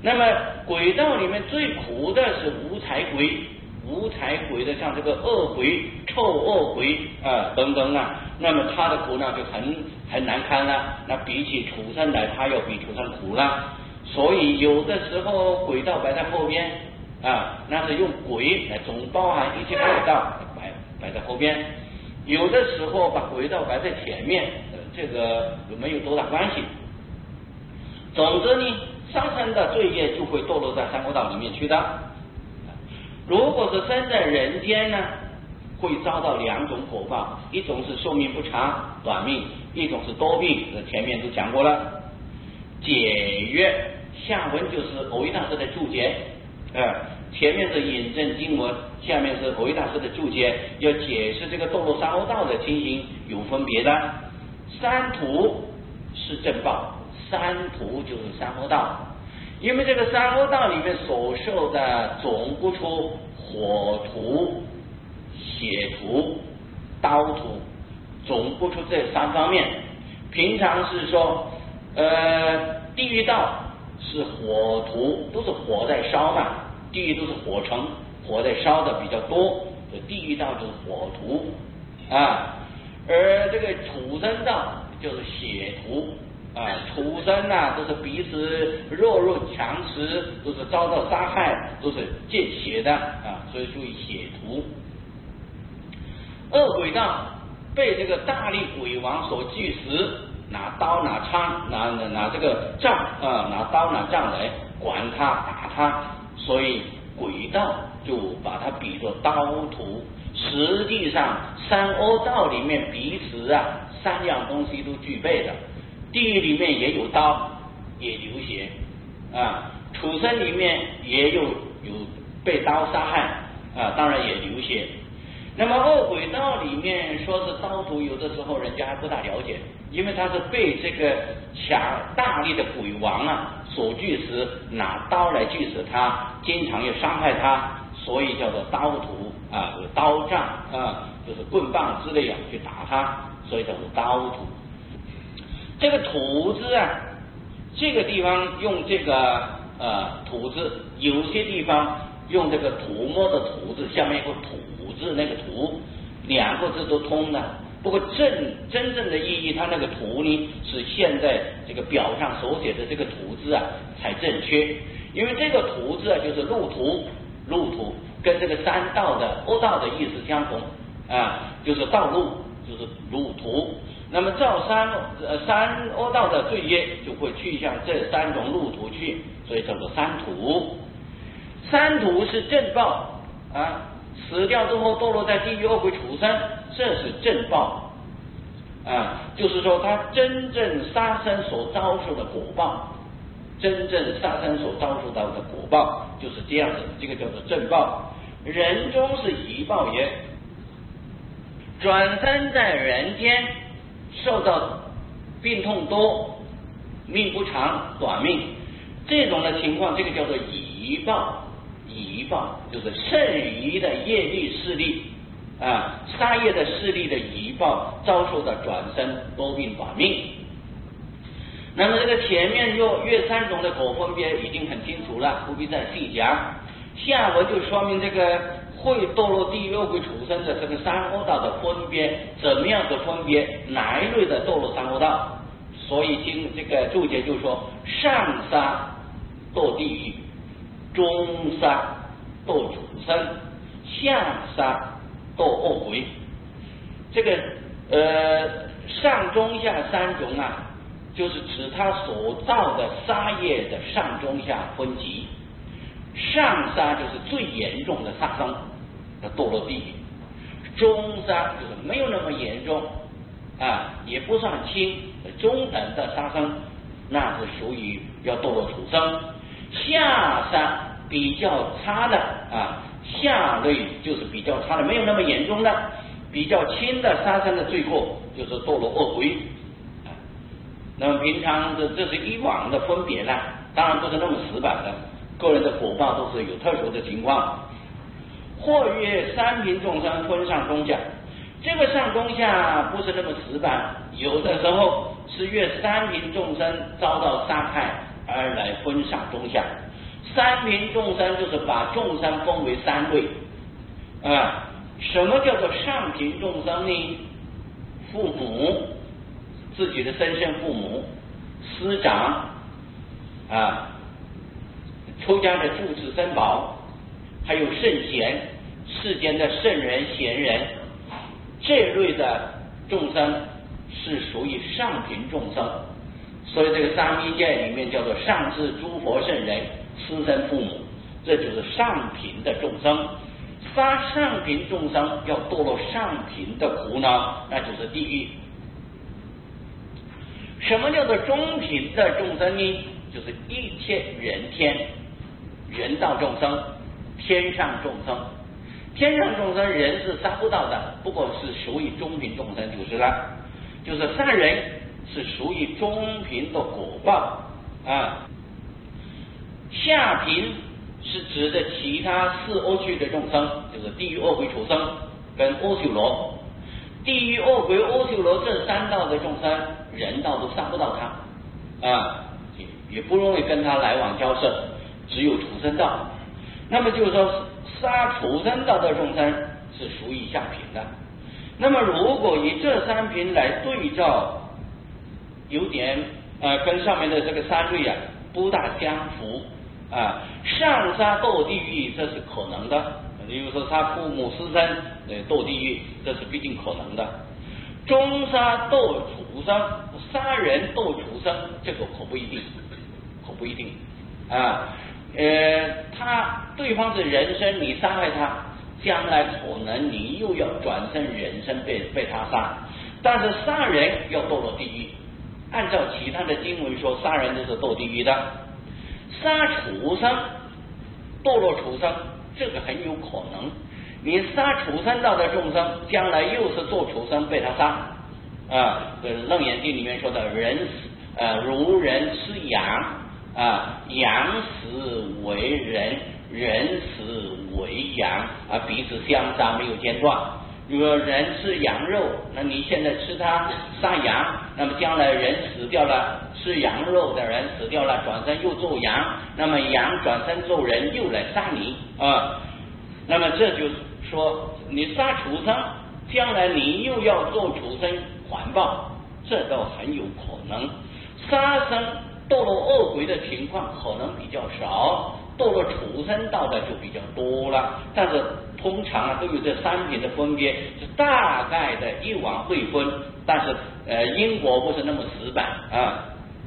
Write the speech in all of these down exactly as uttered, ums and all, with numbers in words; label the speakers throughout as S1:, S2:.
S1: 那么鬼道里面最苦的是无财鬼，无财鬼的像这个恶鬼、臭恶鬼啊、呃、等等啊，那么他的苦呢就很很难堪了，那比起畜生来，他要比畜生苦了。所以有的时候鬼道摆在后边啊，那是用鬼来总包含一切鬼道摆摆在后边，有的时候把鬼道摆在前面，呃、这个没有多大关系。总之呢，杀生的罪业就会堕落在三恶道里面去的。如果是生在人间呢，会遭到两种果报，一种是寿命不长短命，一种是多病，前面都讲过了。解约下文就是藕益大师的注解，呃，前面是引证经文，下面是藕益大师的注解，要解释这个堕落三恶道的情形有分别的。三途是正报，三途就是三恶道，因为这个三恶道里面所受的总不出火图、血图、刀图，总不出这三方面。平常是说呃，地狱道是火图，都是火在烧嘛，地狱都是火城，火在烧的比较多，地狱道就是火图啊。而这个畜生道就是血图啊，畜生啊都是彼此弱肉强食，都是遭到杀害，都是见血的啊，所以属于血图。恶鬼道被这个大力鬼王所惧食，拿刀拿枪拿拿拿这个杖啊，拿刀拿杖来管他打他，所以鬼道就把它比作刀徒。实际上三恶道里面彼此啊三样东西都具备的，地狱里面也有刀也流血啊，畜生里面也有有被刀杀害啊，当然也流血。那么恶鬼道里面说是刀徒，有的时候人家还不大了解，因为他是被这个强大力的鬼王啊所惧食，拿刀来惧食他，经常要伤害他，所以叫做刀徒啊，有刀杖啊，就是棍棒之类啊去打他，所以叫做刀徒。这个土字啊，这个地方用这个呃土字，有些地方用这个涂抹的涂字，下面一个土字，那个土两个字都通的。不过正真正的意义，它那个图呢是现在这个表上所写的这个图字啊才正确，因为这个图字啊就是路途，路途跟这个三道的恶道的意思相同啊，就是道路，就是路途。那么照三呃三恶道的罪业就会去向这三种路途去，所以叫做三途。三途是正报啊，死掉之后堕落在地狱恶鬼畜生，这是正报啊，就是说他真正杀生所遭受的果报，真正杀生所遭受到的果报就是这样子，这个叫做正报。人中是疑报也，转生在人间受到病痛多、命不长、短命这种的情况，这个叫做疑报。疑报就是剩余的业力势力啊，杀业的势力的疑报，遭受的转生多病短命。那么这个前面又约三种的果分别已经很清楚了，不必再细讲。下文就说明这个会堕落地狱恶鬼畜生的这个三恶道的分别，怎么样的分别，哪一类的堕落三恶道。所以经这个注解就说，上杀堕地狱，中杀堕畜生，下杀堕恶鬼。这个呃上中下三种啊，就是指他所造的杀业的上中下分级。上杀就是最严重的杀生的堕落地狱，中杀就是没有那么严重啊，也不算轻，中等的杀生，那是属于要堕落畜生。下杀比较差的啊，下类就是比较差的，没有那么严重的，比较轻的杀生的罪过就是堕落恶鬼啊。那么平常的这是以往的分别啦，当然不是那么死板的，个人的果报都是有特殊的情况。或曰三品众生分上中下，这个上中下不是那么死板，有的时候是越三品众生遭到杀害而来分上中下。 三品众生就是把众生分为三类啊。什么叫做上品众生呢？父母，自己的生身父母，师长啊，出家的住持僧宝，还有圣贤，世间的圣人贤人，这类的众生是属于上品众生。所以这个三密界里面叫做上至诸佛圣人，师生父母，这就是上品的众生。发上品众生要堕落上品的苦恼，那就是地狱。什么叫做中品的众生呢？就是一切人天，人道众生，天上众生。天上众生人是杀不到的，不过是属于中品众生就是了。就是杀人是属于中品的果报啊。下品是指的其他四恶趣的众生，就是地狱恶鬼畜生跟阿修罗。地狱恶鬼阿修罗这三道的众生，人道都杀不到他啊，也也不容易跟他来往交涉，只有畜生道。那么就是说杀畜生道的众生是属于下品的。那么如果以这三品来对照，有点呃跟上面的这个三类啊不大相符啊，上杀堕地狱这是可能的，比如说杀父母师生呃堕地狱，这是必定可能的。中杀堕畜生，杀人堕畜生，这个可不一定，可不一定啊。呃，他对方是人身，你杀害他，将来可能你又要转身人身被被他杀，但是杀人要堕落地狱。按照其他的经文说，杀人就是堕地狱的。杀畜生堕落畜生，这个很有可能。你杀畜生道的众生，将来又是做畜生被他杀啊。这《楞严经》里面说的人呃如人吃羊啊，羊死为人，人死为羊啊，彼此相杀，没有间断。如果人吃羊肉，那你现在吃它杀羊，那么将来人死掉了，吃羊肉的人死掉了，转身又做羊，那么羊转身做人又来杀你啊。那么这就是说，你杀畜生，将来你又要做畜生还报，这都很有可能。杀生堕落恶鬼的情况可能比较少，堕落畜生道的就比较多了。但是通常啊都有这三品的分别，是大概的一往对分，但是呃因果不是那么死板啊。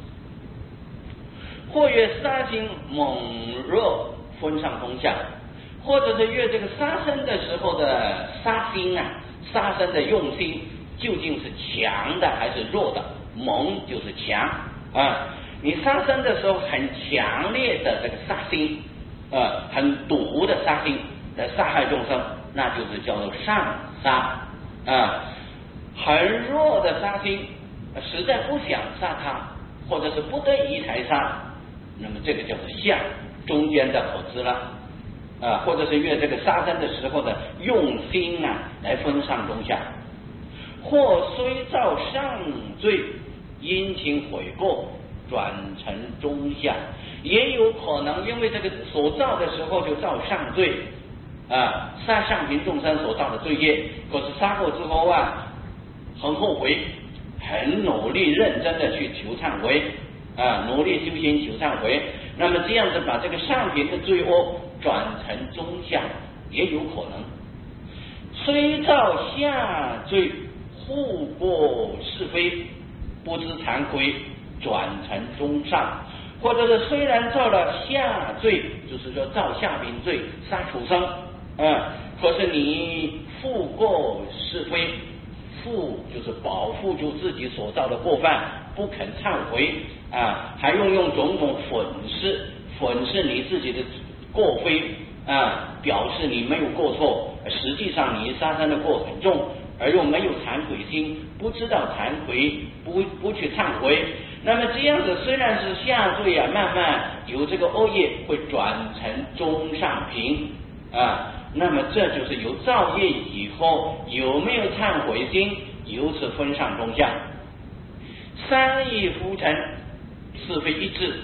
S1: 或曰杀心猛弱，分上中下，或者是越这个杀生的时候的杀心啊，杀生的用心究竟是强的还是弱的？猛就是强啊，你杀生的时候很强烈的这个杀心，呃，很毒的杀心来杀害众生，那就是叫做上杀啊。很弱的杀心，实在不想杀他，或者是不得已才杀，那么这个叫做下，中间的可知了啊，或者是越这个杀生的时候的用心啊，来分上中下。或虽造上罪，因情悔过，转成中下，也有可能因为这个所造的时候就造上罪啊，杀上品众生所造的罪业，可是杀过之后啊，很后悔，很努力认真的去求忏悔啊，努力修行求忏悔，那么这样子把这个上品的罪恶转成中下，也有可能。虽造下罪，护过是非，不知惭愧，转成中上，或者是虽然造了下罪，就是说造下品罪，杀畜生啊，可是你复过是非，复就是保护住自己所造的过犯，不肯忏悔啊，还用用种种粉饰粉饰你自己的过非啊，表示你没有过错，实际上你杀生的过很重，而又没有惭愧心，不知道惭愧，不不去忏悔，那么这样子虽然是下罪啊，慢慢由这个恶业会转成中上品啊，那么这就是由造业以后有没有忏悔心，由此分上中下。三业浮沉，是非一致，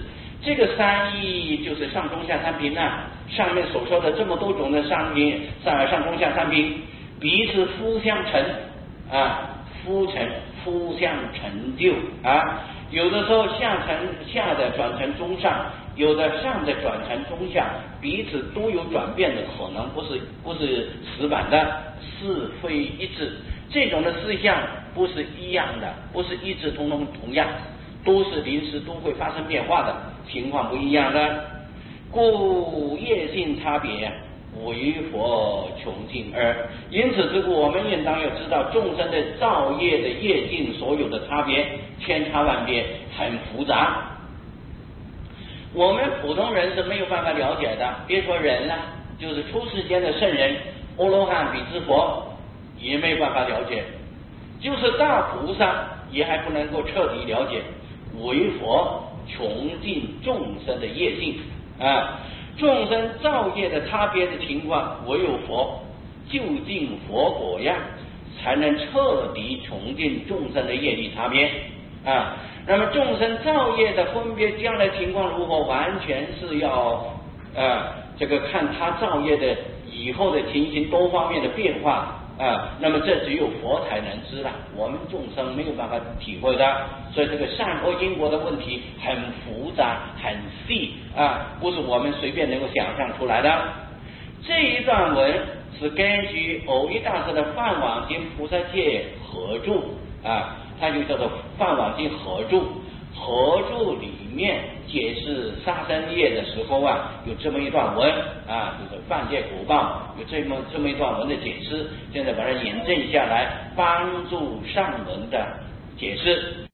S1: 这个三义就是上中下三品啊，上面所说的这么多种的三品，上上中下三品彼此互相成啊，互成互相成就啊，有的时候下层下的转成中上，有的上的转成中下，彼此都有转变的可能，不是不是死板的，是非一致。这种的事项不是一样的，不是一致通通同样，都是临时都会发生变化的，情况不一样的。故业性差别为佛穷尽耳。因此之故，我们应当要知道众生的造业的业性所有的差别，千差万别，很复杂。我们普通人是没有办法了解的，别说人了，就是出世间的圣人、阿罗汉、比支佛也没有办法了解，就是大菩萨也还不能够彻底了解。为佛穷尽众生的业性啊，众生造业的差别的情况，唯有佛究竟佛果样，才能彻底穷尽众生的业力差别啊。那么众生造业的分别将来情况如何，完全是要呃这个看他造业的以后的情形多方面的变化啊，那么这只有佛才能知了，我们众生没有办法体会的。所以这个善恶因果的问题很复杂很细啊，不是我们随便能够想象出来的。这一段文是根据藕益大师的《梵网经菩萨戒合注》啊，它就叫做《梵网经合注》。合注里面解释杀生业的时候啊，有这么一段文啊，就是犯戒果报，有这么这么一段文的解释。现在把它引证下来，帮助上文的解释。